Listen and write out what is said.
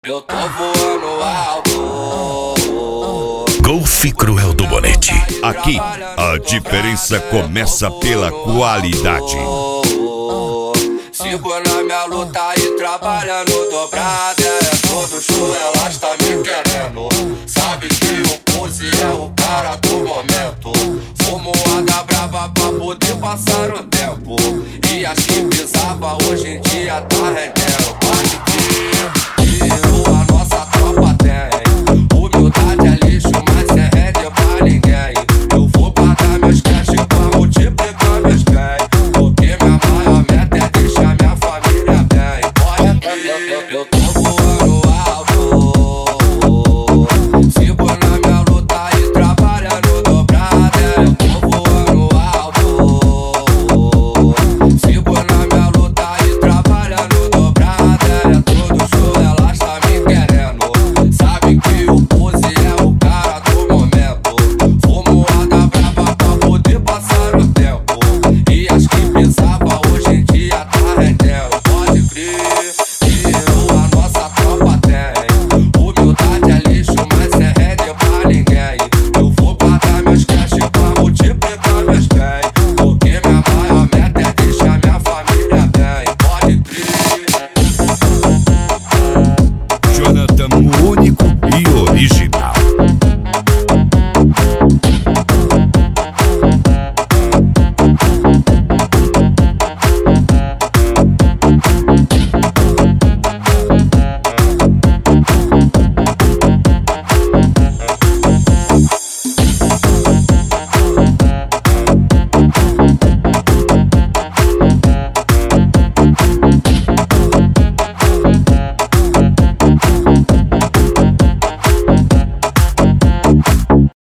Eu tô voando alto. Golfe Cruel do Bonete. Aqui, a diferença começa pela qualidade. Sigo na minha luta e trabalhando dobrado. É todo show.